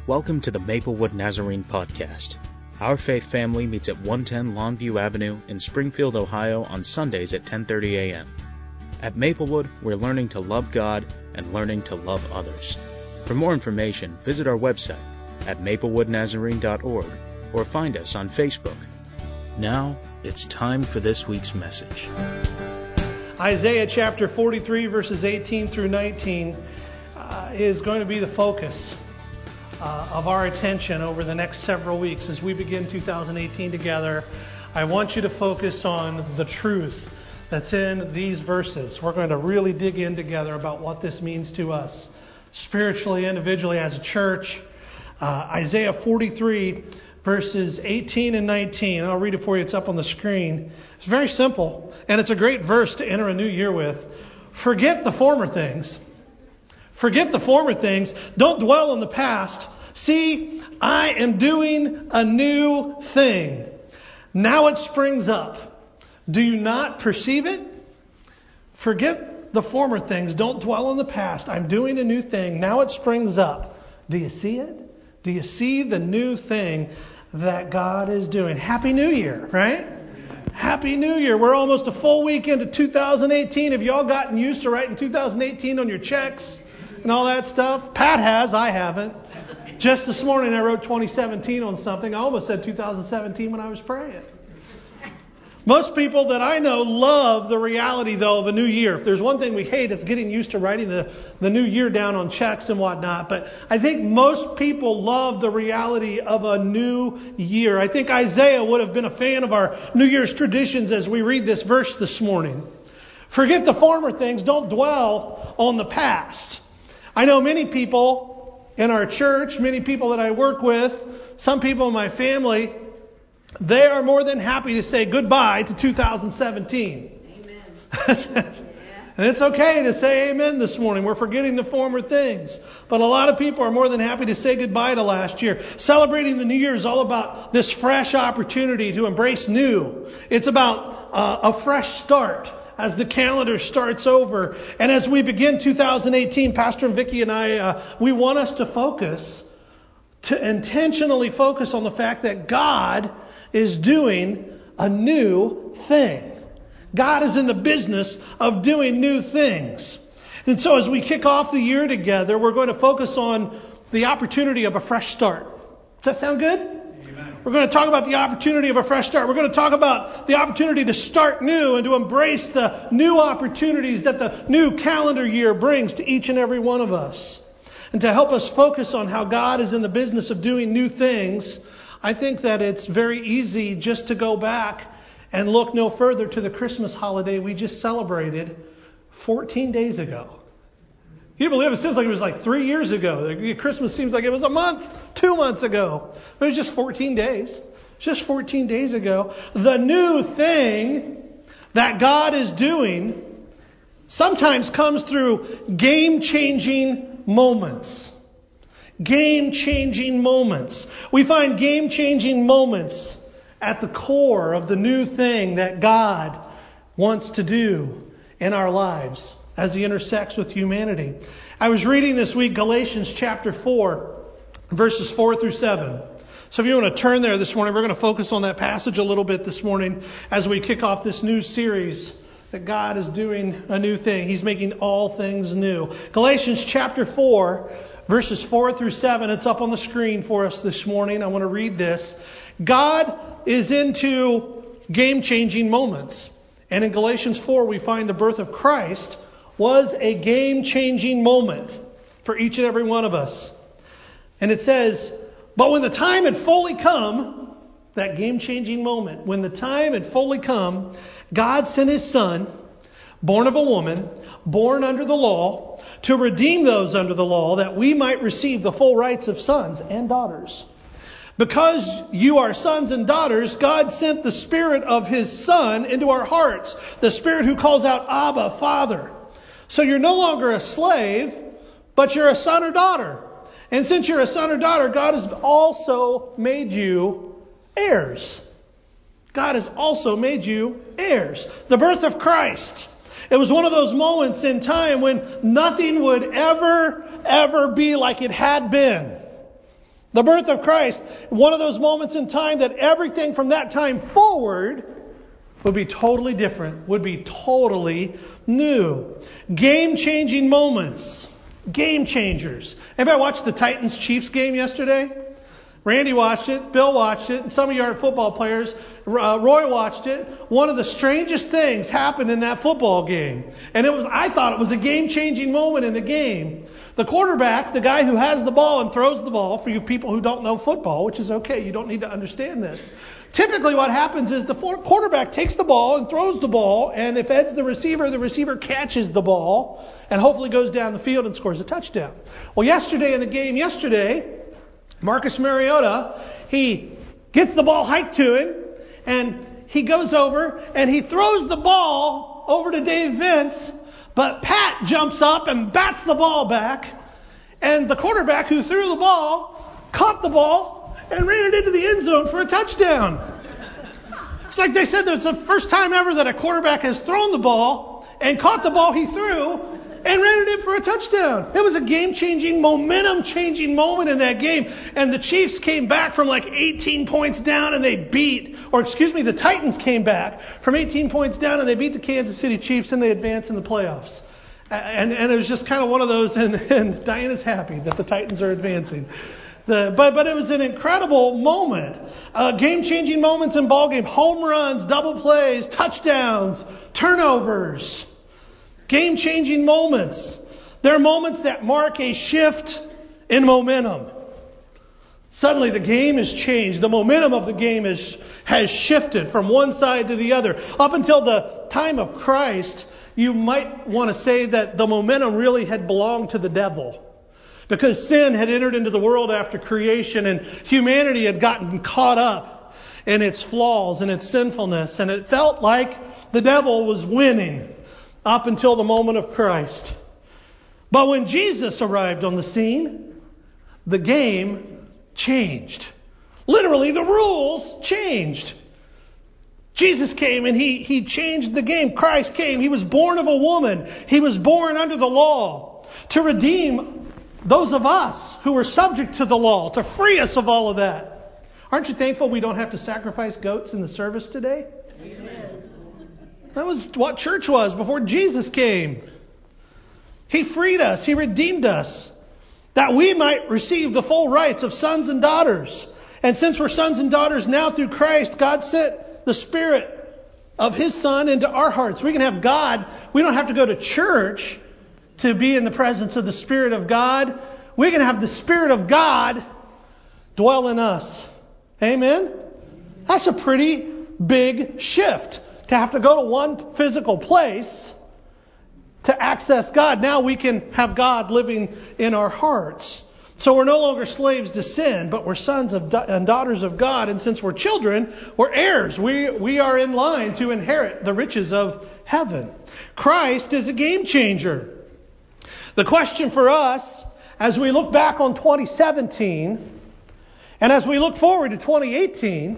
Welcome to the Maplewood Nazarene Podcast. Our faith family meets at 110 Longview Avenue in Springfield, Ohio on Sundays at 10:30 a.m. At Maplewood, we're learning to love God and learning to love others. For more information, visit our website at maplewoodnazarene.org or find us on Facebook. Now, it's time for this week's message. Isaiah chapter 43, verses 18 through 19 is going to be the focus of our attention over the next several weeks as we begin 2018 together. I want you to focus on the truth that's in these verses. We're going to really dig in together about what this means to us spiritually, individually, as a church. Isaiah 43, verses 18 and 19. I'll read it for you. It's up on the screen. It's very simple, and it's a great verse to enter a new year with. Forget the former things. Forget the former things. Don't dwell on the past. See, I am doing a new thing. Now it springs up. Do you not perceive it? Forget the former things. Don't dwell on the past. I'm doing a new thing. Now it springs up. Do you see it? Do you see the new thing that God is doing? Happy New Year, right? Happy New Year. We're almost a full week into 2018. Have you all gotten used to writing 2018 on your checks and all that stuff? Pat has. I haven't. Just this morning I wrote 2017 on something. I almost said 2017 when I was praying. Most people that I know love the reality, though, of a new year. If there's one thing we hate, it's getting used to writing the new year down on checks and whatnot. But I think most people love the reality of a new year. I think Isaiah would have been a fan of our New Year's traditions as we read this verse this morning. Forget the former things. Don't dwell on the past. I know many people in our church, many people that I work with, some people in my family, they are more than happy to say goodbye to 2017. Amen. And it's okay to say amen this morning. We're forgetting the former things. But a lot of people are more than happy to say goodbye to last year. Celebrating the new year is all about this fresh opportunity to embrace new. It's about a fresh start as the calendar starts over. And as we begin 2018, Pastor and Vicki and I, we want us to intentionally focus on the fact that God is doing a new thing. God is in the business of doing new things. And so as we kick off the year together, we're going to focus on the opportunity of a fresh start. Does that sound good? Amen. We're going to talk about the opportunity of a fresh start. We're going to talk about the opportunity to start new and to embrace the new opportunities that the new calendar year brings to each and every one of us. And to help us focus on how God is in the business of doing new things, I think that it's very easy just to go back and look no further to the Christmas holiday we just celebrated 14 days ago. You believe it seems like it was like 3 years ago. Christmas seems like it was a month, 2 months ago. It was just 14 days. Just 14 days ago. The new thing that God is doing sometimes comes through game-changing moments. Game-changing moments. We find game-changing moments at the core of the new thing that God wants to do in our lives as He intersects with humanity. I was reading this week Galatians chapter 4, verses 4 through 7. So if you want to turn there this morning, we're going to focus on that passage a little bit this morning as we kick off this new series that God is doing a new thing. He's making all things new. Galatians chapter 4, verses 4 through 7. It's up on the screen for us this morning. I want to read this. God is into game-changing moments. And in Galatians 4, we find the birth of Christ was a game-changing moment for each and every one of us. And it says, but when the time had fully come, that game-changing moment, when the time had fully come, God sent His Son, born of a woman, born under the law, to redeem those under the law, that we might receive the full rights of sons and daughters. Because you are sons and daughters, God sent the Spirit of His Son into our hearts, the Spirit who calls out, Abba, Father. So you're no longer a slave, but you're a son or daughter. And since you're a son or daughter, God has also made you heirs. God has also made you heirs. The birth of Christ. It was one of those moments in time when nothing would ever be like it had been. The birth of Christ, one of those moments in time that everything from that time forward would be totally different, would be totally new. Game-changing moments. Game changers. Anybody watch the Titans-Chiefs game yesterday? Randy watched it, Bill watched it, and some of you aren't football players. Roy watched it. One of the strangest things happened in that football game. And I thought it was a game-changing moment in the game. The quarterback, the guy who has the ball and throws the ball, for you people who don't know football, which is okay, you don't need to understand this. Typically what happens is the quarterback takes the ball and throws the ball, and if Ed's the receiver catches the ball and hopefully goes down the field and scores a touchdown. Well, yesterday in the game, Marcus Mariota, he gets the ball hiked to him, and he goes over and he throws the ball over to Dave Vince, but Pat jumps up and bats the ball back, and the quarterback who threw the ball caught the ball and ran it into the end zone for a touchdown. It's like they said that it's the first time ever that a quarterback has thrown the ball and caught the ball he threw and ran it in for a touchdown. It was a game-changing, momentum-changing moment in that game. And the Chiefs came back from like 18 points down and the Titans came back from 18 points down and they beat the Kansas City Chiefs and they advanced in the playoffs. And it was just kind of one of those, and Diana's happy that the Titans are advancing. But it was an incredible moment. Game-changing moments in ball game. Home runs, double plays, touchdowns, turnovers. Game-changing moments. They're moments that mark a shift in momentum. Suddenly the game has changed. The momentum of the game has shifted from one side to the other. Up until the time of Christ, you might want to say that the momentum really had belonged to the devil. Because sin had entered into the world after creation and humanity had gotten caught up in its flaws and its sinfulness. And it felt like the devil was winning up until the moment of Christ. But when Jesus arrived on the scene, the game changed. Literally, the rules changed. Jesus came and he changed the game. Christ came. He was born of a woman. He was born under the law to redeem those of us who were subject to the law, to free us of all of that. Aren't you thankful we don't have to sacrifice goats in the service today? Amen. That was what church was before Jesus came. He freed us. He redeemed us that we might receive the full rights of sons and daughters. And since we're sons and daughters now through Christ, God sent the Spirit of His Son into our hearts. We can have God. We don't have to go to church to be in the presence of the Spirit of God. We can have the Spirit of God dwell in us. Amen? That's a pretty big shift. To have to go to one physical place to access God. Now we can have God living in our hearts. So we're no longer slaves to sin, but we're sons and daughters of God. And since we're children, we're heirs. We are in line to inherit the riches of heaven. Christ is a game changer. The question for us, as we look back on 2017, and as we look forward to 2018,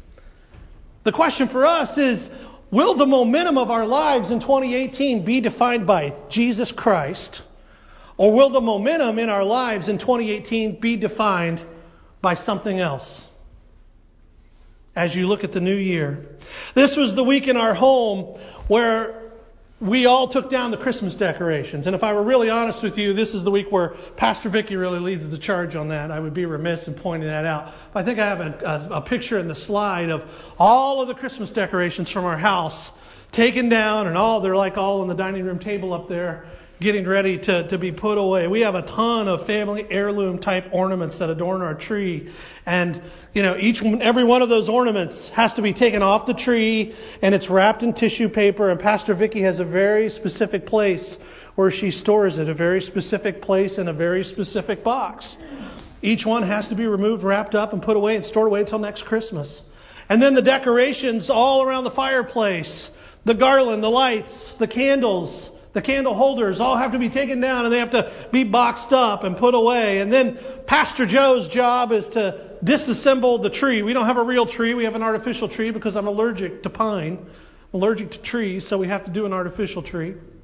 the question for us is, will the momentum of our lives in 2018 be defined by Jesus Christ? Or will the momentum in our lives in 2018 be defined by something else? As you look at the new year. This was the week in our home where we all took down the Christmas decorations. And if I were really honest with you, this is the week where Pastor Vicky really leads the charge on that. I would be remiss in pointing that out. But I think I have a picture in the slide of all of the Christmas decorations from our house taken down, and they're like all on the dining room table up there, getting ready to be put away. We have a ton of family heirloom type ornaments that adorn our tree. And, every one of those ornaments has to be taken off the tree, and it's wrapped in tissue paper. And Pastor Vicky has a very specific place where she stores it, a very specific place in a very specific box. Each one has to be removed, wrapped up, and put away and stored away until next Christmas. And then the decorations all around the fireplace, the garland, the lights, the candles, the candle holders all have to be taken down and they have to be boxed up and put away. And then Pastor Joe's job is to disassemble the tree. We don't have a real tree. We have an artificial tree because I'm allergic to pine. I'm allergic to trees, so we have to do an artificial tree.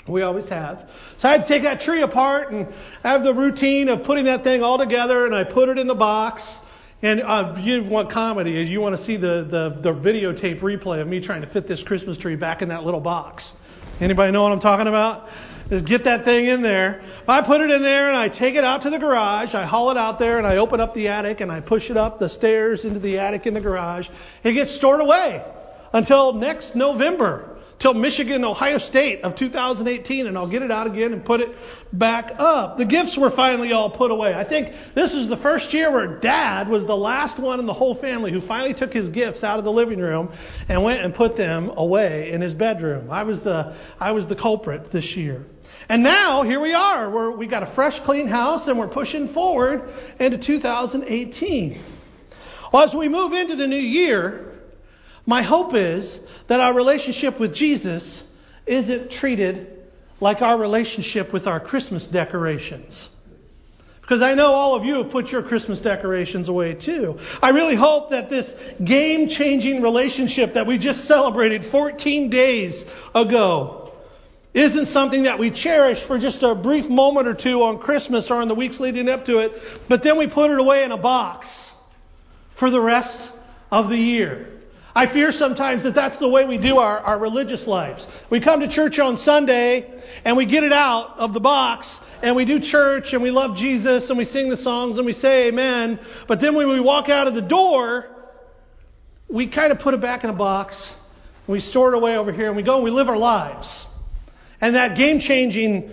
We always have. So I had to take that tree apart and have the routine of putting that thing all together, and I put it in the box. And you want comedy, you want to see the videotape replay of me trying to fit this Christmas tree back in that little box. Anybody know what I'm talking about? Just get that thing in there. I put it in there and I take it out to the garage. I haul it out there and I open up the attic and I push it up the stairs into the attic in the garage. It gets stored away until next November, till Michigan, Ohio State of 2018, and I'll get it out again and put it back up. The gifts were finally all put away. I think this was the first year where Dad was the last one in the whole family who finally took his gifts out of the living room and went and put them away in his bedroom. I was the culprit this year. And now here we are. We got a fresh, clean house, and we're pushing forward into 2018. Well, as we move into the new year, my hope is that our relationship with Jesus isn't treated like our relationship with our Christmas decorations. Because I know all of you have put your Christmas decorations away too. I really hope that this game-changing relationship that we just celebrated 14 days ago isn't something that we cherish for just a brief moment or two on Christmas or in the weeks leading up to it, but then we put it away in a box for the rest of the year. I fear sometimes that that's the way we do our religious lives. We come to church on Sunday and we get it out of the box and we do church and we love Jesus and we sing the songs and we say amen. But then when we walk out of the door, we kind of put it back in a box and we store it away over here and we go and we live our lives. And that game-changing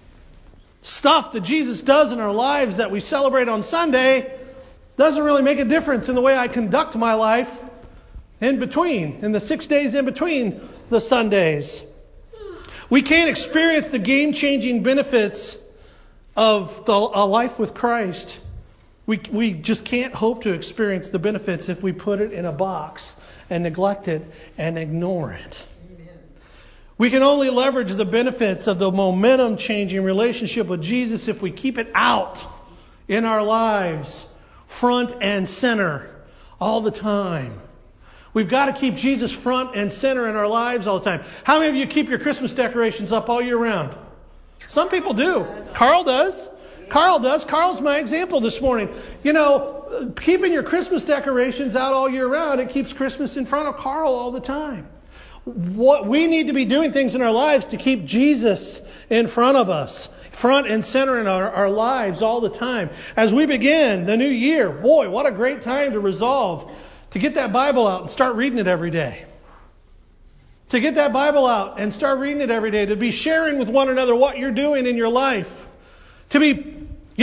stuff that Jesus does in our lives that we celebrate on Sunday doesn't really make a difference in the way I conduct my life in the 6 days in between the Sundays. We can't experience the game-changing benefits of a life with Christ. We just can't hope to experience the benefits if we put it in a box and neglect it and ignore it. We can only leverage the benefits of the momentum-changing relationship with Jesus if we keep it out in our lives, front and center, all the time. We've got to keep Jesus front and center in our lives all the time. How many of you keep your Christmas decorations up all year round? Some people do. Carl does. Carl's my example this morning. You know, keeping your Christmas decorations out all year round, it keeps Christmas in front of Carl all the time. We need to be doing things in our lives to keep Jesus in front of us, front and center in our lives all the time. As we begin the new year, boy, what a great time to resolve to get that Bible out and start reading it every day. To get that Bible out and start reading it every day. To be sharing with one another what you're doing in your life. To be,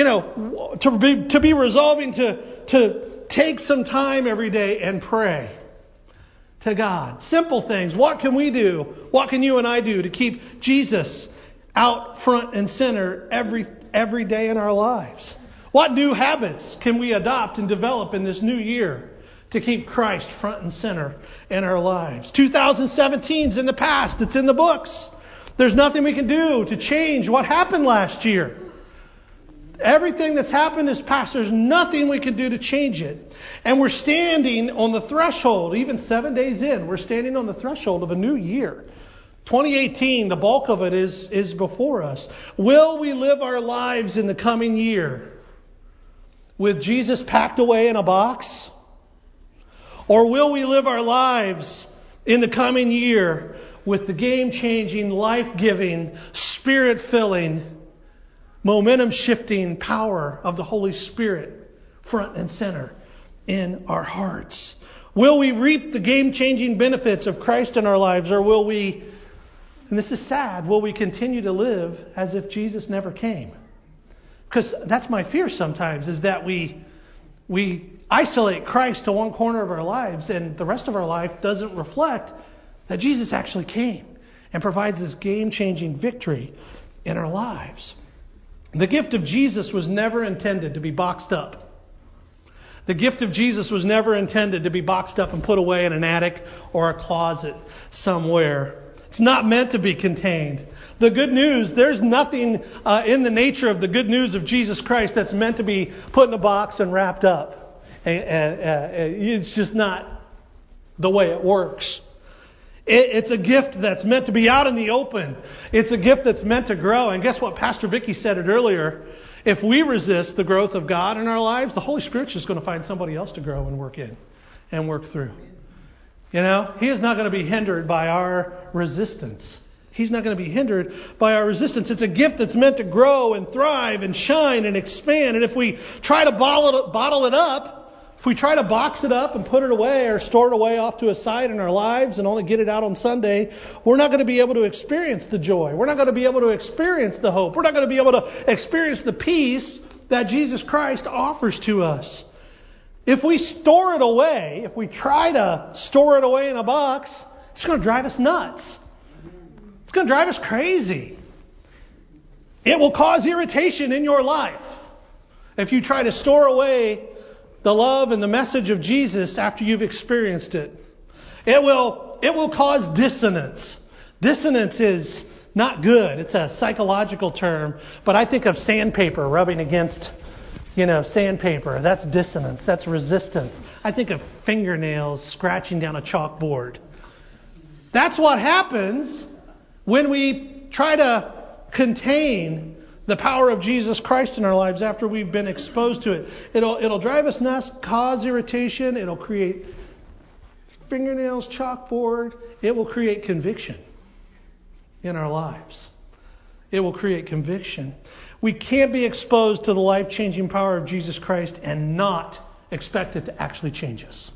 to be resolving to take some time every day and pray to God. Simple things. What can we do? What can you and I do to keep Jesus out front and center every day in our lives? What new habits can we adopt and develop in this new year to keep Christ front and center in our lives? 2017's in the past. It's in the books. There's nothing we can do to change what happened last year. Everything that's happened is past. There's nothing we can do to change it. And we're standing on the threshold, even 7 days in, we're standing on the threshold of a new year. 2018, the bulk of it is before us. Will we live our lives in the coming year with Jesus packed away in a box? Or will we live our lives in the coming year with the game-changing, life-giving, spirit-filling, momentum-shifting power of the Holy Spirit front and center in our hearts? Will we reap the game-changing benefits of Christ in our lives, or will we, and this is sad, will we continue to live as if Jesus never came? Because that's my fear sometimes, is that we isolate Christ to one corner of our lives, and the rest of our life doesn't reflect that Jesus actually came and provides this game-changing victory in our lives. The gift of Jesus was never intended to be boxed up. The gift of Jesus was never intended to be boxed up and put away in an attic or a closet somewhere. It's not meant to be contained. The good news, there's nothing in the nature of the good news of Jesus Christ that's meant to be put in a box and wrapped up. It's just not the way it works. It's a gift that's meant to be out in the open. It's a gift that's meant to grow. And guess what? Pastor Vicky said it earlier. If we resist the growth of God in our lives, the Holy Spirit's just going to find somebody else to grow and work in and work through. You know, He is not going to be hindered by our resistance. He's not going to be hindered by our resistance. It's a gift that's meant to grow and thrive and shine and expand. And if we try to bottle it up, if we try to box it up and put it away or store it away off to a side in our lives and only get it out on Sunday, we're not going to be able to experience the joy. We're not going to be able to experience the hope. We're not going to be able to experience the peace that Jesus Christ offers to us. If we store it away, if we try to store it away in a box, it's going to drive us nuts. It's going to drive us crazy. It will cause irritation in your life if you try to store away the love and the message of Jesus after you've experienced it. It will cause dissonance. Dissonance is not good. It's a psychological term, but I think of sandpaper rubbing against, sandpaper. That's dissonance. That's resistance. I think of fingernails scratching down a chalkboard. That's what happens when we try to contain the power of Jesus Christ in our lives after we've been exposed to it. It'll drive us nuts, cause irritation. It'll create fingernails, chalkboard. It will create conviction in our lives. It will create conviction. We can't be exposed to the life-changing power of Jesus Christ and not expect it to actually change us.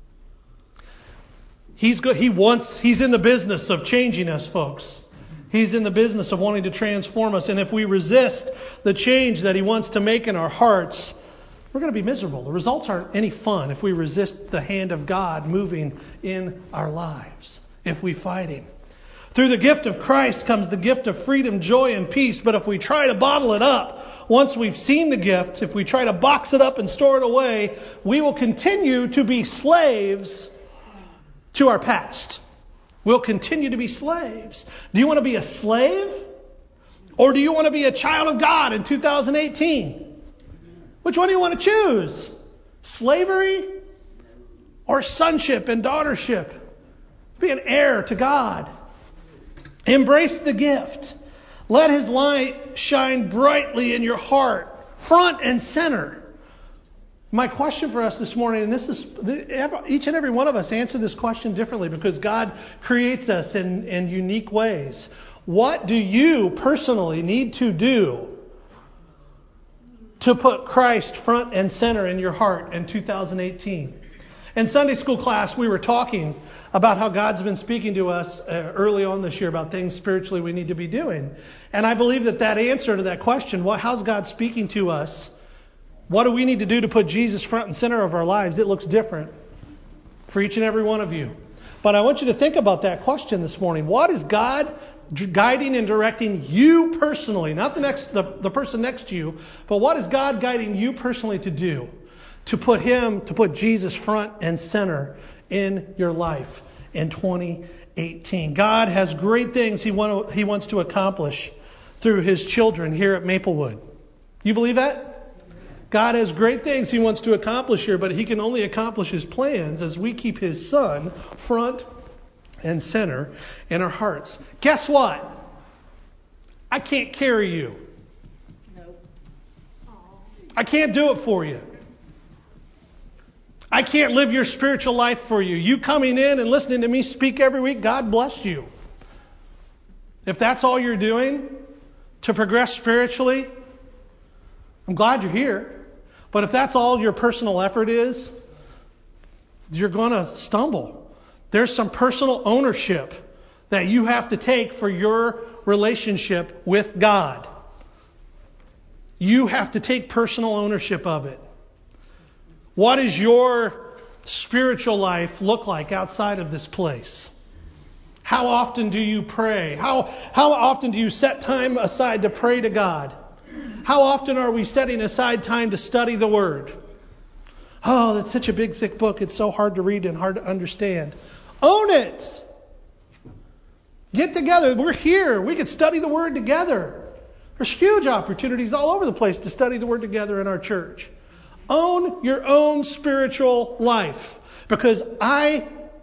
He's in the business of changing us, folks. He's in the business of wanting to transform us. And if we resist the change that He wants to make in our hearts, we're going to be miserable. The results aren't any fun if we resist the hand of God moving in our lives, if we fight Him. Through the gift of Christ comes the gift of freedom, joy, and peace. But if we try to bottle it up, once we've seen the gift, if we try to box it up and store it away, we will continue to be slaves to our past. We'll continue to be slaves. Do you want to be a slave? Or do you want to be a child of God in 2018? Which one do you want to choose? Slavery or sonship and daughtership? Be an heir to God. Embrace the gift. Let His light shine brightly in your heart, front and center. My question for us this morning, and this is each and every one of us answer this question differently because God creates us in unique ways. What do you personally need to do to put Christ front and center in your heart in 2018? In Sunday school class, we were talking about how God's been speaking to us early on this year about things spiritually we need to be doing. And I believe that answer to that question, how's God speaking to us? What do we need to do to put Jesus front and center of our lives? It looks different for each and every one of you. But I want you to think about that question this morning. What is God guiding and directing you personally? Not the person next to you, but what is God guiding you personally to do to put Jesus front and center in your life in 2018? God has great things He wants to accomplish through His children here at Maplewood. You believe that? God has great things He wants to accomplish here, but He can only accomplish His plans as we keep His Son front and center in our hearts. Guess what? I can't carry you. I can't do it for you. I can't live your spiritual life for you. You coming in and listening to me speak every week, God bless you. If that's all you're doing to progress spiritually, I'm glad you're here. But if that's all your personal effort is, you're going to stumble. There's some personal ownership that you have to take for your relationship with God. You have to take personal ownership of it. What does your spiritual life look like outside of this place? How often do you pray? How often do you set time aside to pray to God? How often are we setting aside time to study the Word? Oh, that's such a big, thick book. It's so hard to read and hard to understand. Own it. Get together. We're here. We could study the Word together. There's huge opportunities all over the place to study the Word together in our church. Own your own spiritual life. Because I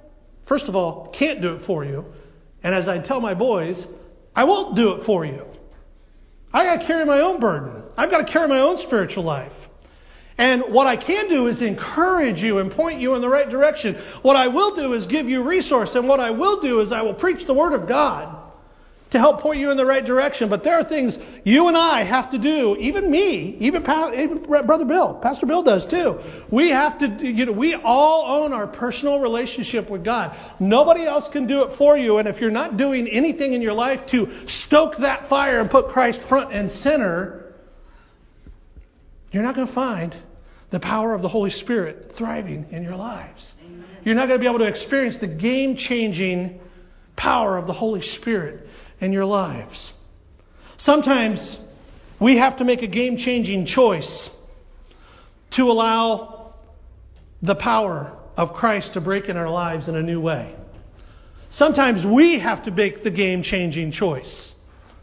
first of all, can't do it for you. And as I tell my boys, I won't do it for you. I got to carry my own burden. I've got to carry my own spiritual life. And what I can do is encourage you and point you in the right direction. What I will do is give you resource. And what I will do is I will preach the Word of God to help point you in the right direction. But there are things you and I have to do, even me, even Brother Bill, Pastor Bill does too. We have to, we all own our personal relationship with God. Nobody else can do it for you. And if you're not doing anything in your life to stoke that fire and put Christ front and center, you're not going to find the power of the Holy Spirit thriving in your lives. Amen. You're not going to be able to experience the game-changing power of the Holy Spirit in your lives. Sometimes we have to make a game-changing choice to allow the power of Christ to break in our lives in a new way. Sometimes we have to make the game-changing choice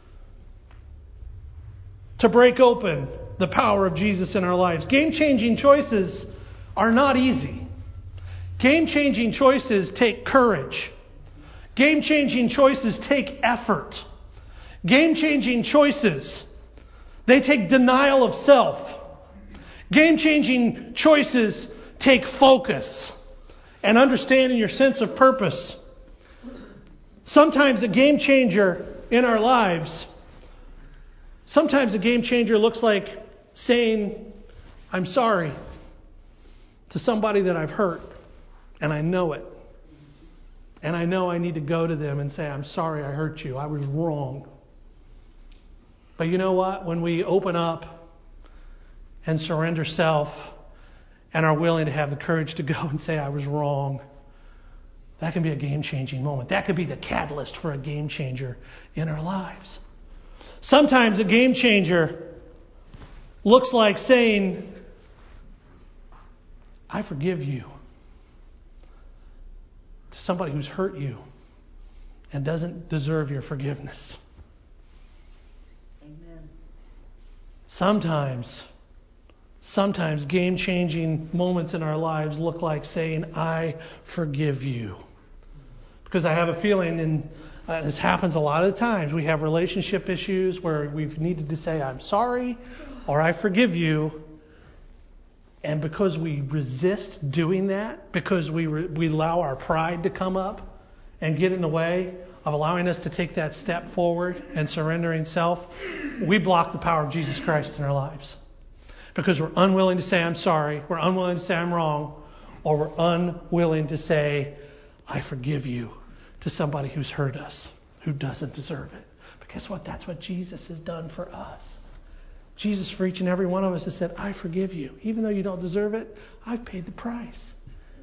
to break open the power of Jesus in our lives. Game-changing choices are not easy. Game-changing choices take courage. Game-changing choices take effort. Game-changing choices, they take denial of self. Game-changing choices take focus and understanding your sense of purpose. Sometimes a game changer in our lives, sometimes a game changer looks like saying, I'm sorry to somebody that I've hurt, and I know it. And I know I need to go to them and say, I'm sorry I hurt you. I was wrong. But you know what? When we open up and surrender self and are willing to have the courage to go and say, I was wrong, that can be a game-changing moment. That could be the catalyst for a game changer in our lives. Sometimes a game changer looks like saying, I forgive you, to somebody who's hurt you and doesn't deserve your forgiveness. Amen. Sometimes game-changing moments in our lives look like saying, I forgive you. Because I have a feeling, and this happens a lot of times, we have relationship issues where we've needed to say, I'm sorry, or I forgive you. And because we resist doing that, because we allow our pride to come up and get in the way of allowing us to take that step forward and surrendering self, we block the power of Jesus Christ in our lives. Because we're unwilling to say, I'm sorry, we're unwilling to say, I'm wrong, or we're unwilling to say, I forgive you, to somebody who's hurt us, who doesn't deserve it. But guess what? That's what Jesus has done for us. Jesus, for each and every one of us, has said, I forgive you. Even though you don't deserve it, I've paid the price.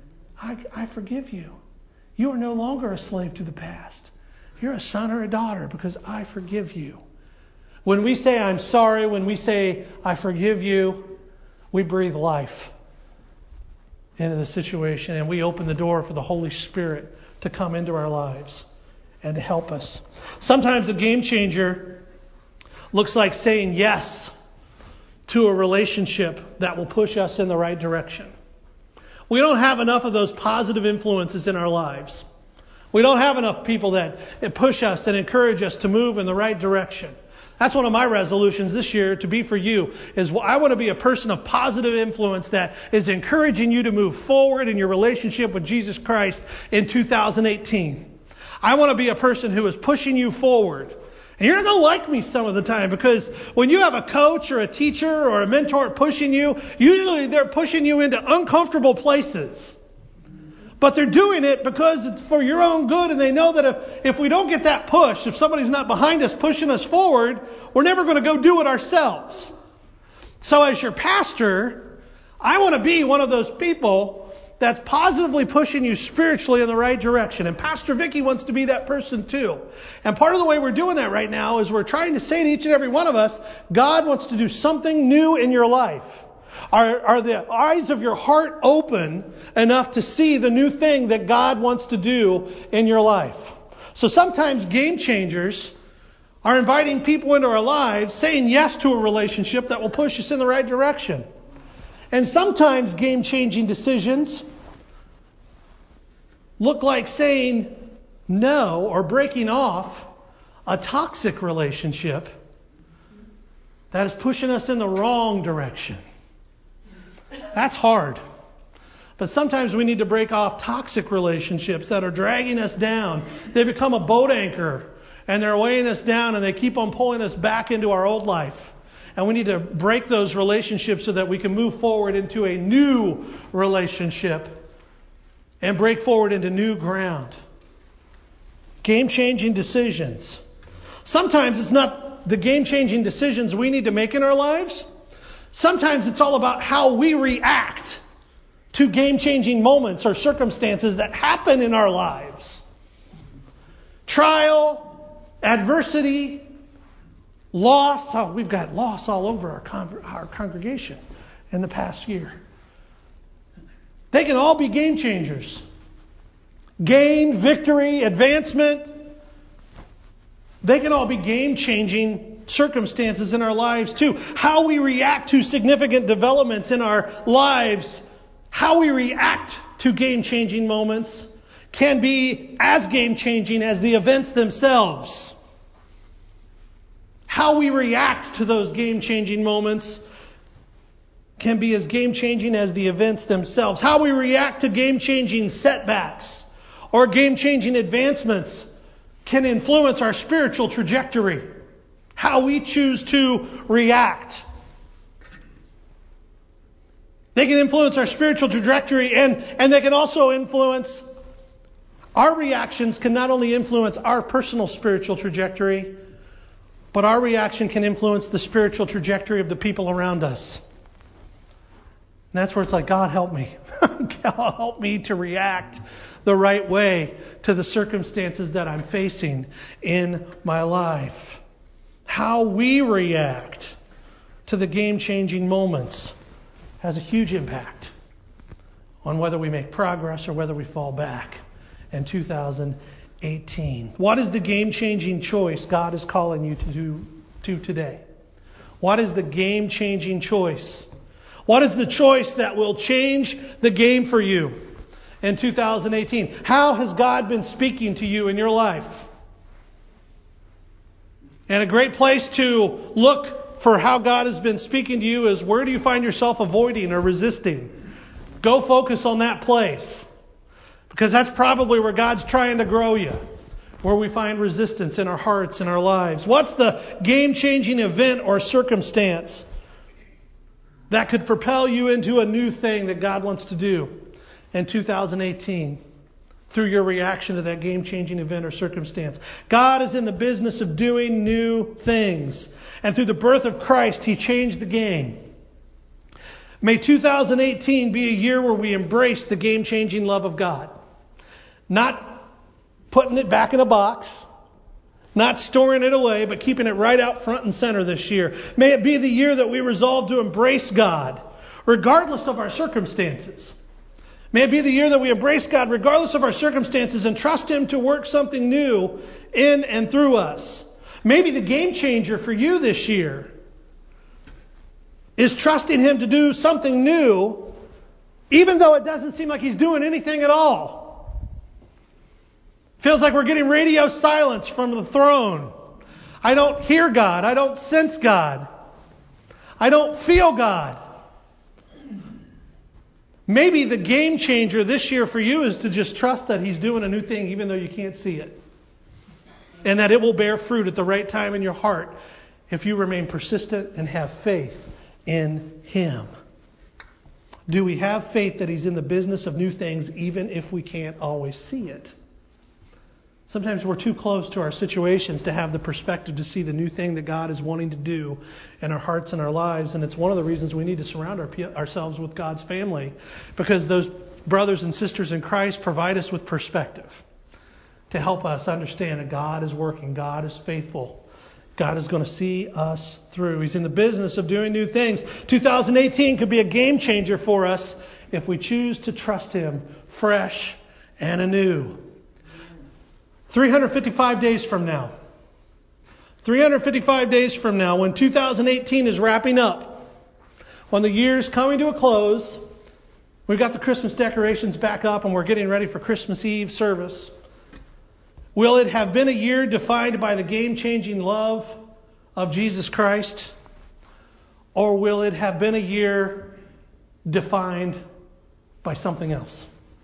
I forgive you. You are no longer a slave to the past. You're a son or a daughter because I forgive you. When we say I'm sorry, when we say I forgive you, we breathe life into the situation and we open the door for the Holy Spirit to come into our lives and to help us. Sometimes a game changer looks like saying yes to a relationship that will push us in the right direction. We don't have enough of those positive influences in our lives. We don't have enough people that push us and encourage us to move in the right direction. That's one of my resolutions this year to be for you, is I want to be a person of positive influence that is encouraging you to move forward in your relationship with Jesus Christ in 2018. I want to be a person who is pushing you forward. And you're not going to like me some of the time, because when you have a coach or a teacher or a mentor pushing you, usually they're pushing you into uncomfortable places. But they're doing it because it's for your own good, and they know that if we don't get that push, if somebody's not behind us pushing us forward, we're never going to go do it ourselves. So as your pastor, I want to be one of those people that's positively pushing you spiritually in the right direction. And Pastor Vicky wants to be that person too. And part of the way we're doing that right now is we're trying to say to each and every one of us, God wants to do something new in your life. Are the eyes of your heart open enough to see the new thing that God wants to do in your life? So sometimes game changers are inviting people into our lives, saying yes to a relationship that will push us in the right direction. And sometimes game-changing decisions look like saying no or breaking off a toxic relationship that is pushing us in the wrong direction. That's hard. But sometimes we need to break off toxic relationships that are dragging us down. They become a boat anchor and they're weighing us down and they keep on pulling us back into our old life. And we need to break those relationships so that we can move forward into a new relationship and break forward into new ground. Game-changing decisions. Sometimes it's not the game-changing decisions we need to make in our lives. Sometimes it's all about how we react to game-changing moments or circumstances that happen in our lives. Trial, adversity, loss. Oh, we've got loss all over our congregation in the past year. They can all be game changers. Gain, victory, advancement. They can all be game-changing circumstances in our lives too. How we react to significant developments in our lives, how we react to game-changing moments can be as game-changing as the events themselves. How we react to those game-changing moments can be as game-changing as the events themselves. How we react to game-changing setbacks or game-changing advancements can influence our spiritual trajectory. How we choose to react. They can influence our spiritual trajectory and they can also influence our reactions can not only influence our personal spiritual trajectory, but our reaction can influence the spiritual trajectory of the people around us. And that's where it's like, God, help me. God, help me to react the right way to the circumstances that I'm facing in my life. How we react to the game-changing moments has a huge impact on whether we make progress or whether we fall back in 2018. What is the game-changing choice God is calling you to today? What is the game-changing choice? What is the choice that will change the game for you in 2018? How has God been speaking to you in your life? And a great place to look for how God has been speaking to you is, where do you find yourself avoiding or resisting? Go focus on that place. Because that's probably where God's trying to grow you. Where we find resistance in our hearts and our lives. What's the game-changing event or circumstance that could propel you into a new thing that God wants to do in 2018 through your reaction to that game-changing event or circumstance? God is in the business of doing new things. And through the birth of Christ, He changed the game. May 2018 be a year where we embrace the game-changing love of God. Not putting it back in a box, not storing it away, but keeping it right out front and center this year. May it be the year that we resolve to embrace God, regardless of our circumstances. May it be the year that we embrace God, regardless of our circumstances, and trust Him to work something new in and through us. Maybe the game changer for you this year is trusting Him to do something new, even though it doesn't seem like He's doing anything at all. Feels like we're getting radio silence from the throne. I don't hear God. I don't sense God. I don't feel God. Maybe the game changer this year for you is to just trust that He's doing a new thing even though you can't see it. And that it will bear fruit at the right time in your heart if you remain persistent and have faith in Him. Do we have faith that He's in the business of new things even if we can't always see it? Sometimes we're too close to our situations to have the perspective to see the new thing that God is wanting to do in our hearts and our lives. And it's one of the reasons we need to surround ourselves with God's family, because those brothers and sisters in Christ provide us with perspective to help us understand that God is working, God is faithful, God is going to see us through. He's in the business of doing new things. 2018 could be a game changer for us if we choose to trust Him fresh and anew. 355 days from now, when 2018 is wrapping up, when the year's coming to a close, We've got the Christmas decorations back up and we're getting ready for Christmas Eve service. Will it have been a year defined by the game-changing love of Jesus Christ? Or will it have been a year defined by something else?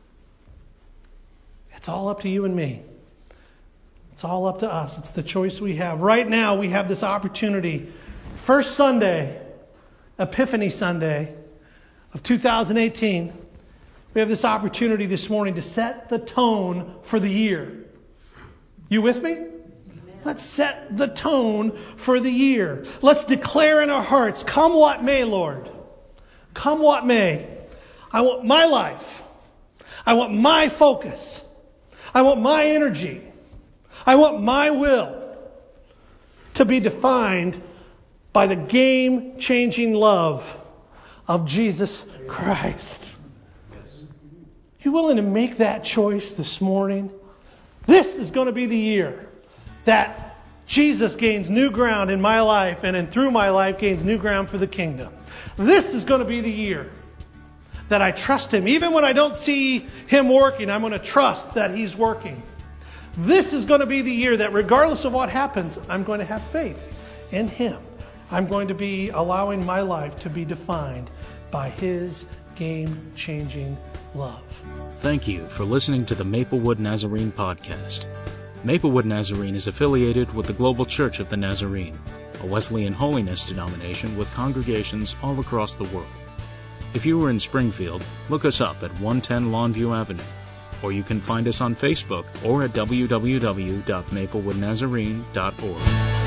It's all up to you and me. It's all up to us. It's the choice we have. Right now we have this opportunity. First Sunday, Epiphany Sunday of 2018, we have this opportunity this morning to set the tone for the year. You with me? Let's set the tone for the year. Let's declare in our hearts, come what may, Lord. Come what may. I want my life. I want my focus. I want my energy. I want my will to be defined by the game-changing love of Jesus Christ. You willing to make that choice this morning? This is going to be the year that Jesus gains new ground in my life and through my life gains new ground for the kingdom. This is going to be the year that I trust Him. Even when I don't see Him working, I'm going to trust that He's working. This is going to be the year that regardless of what happens, I'm going to have faith in Him. I'm going to be allowing my life to be defined by His game-changing love. Thank you for listening to the Maplewood Nazarene podcast. Maplewood Nazarene is affiliated with the Global Church of the Nazarene, a Wesleyan holiness denomination with congregations all across the world. If you are in Springfield, look us up at 110 Longview Avenue, or you can find us on Facebook or at www.maplewoodnazarene.org.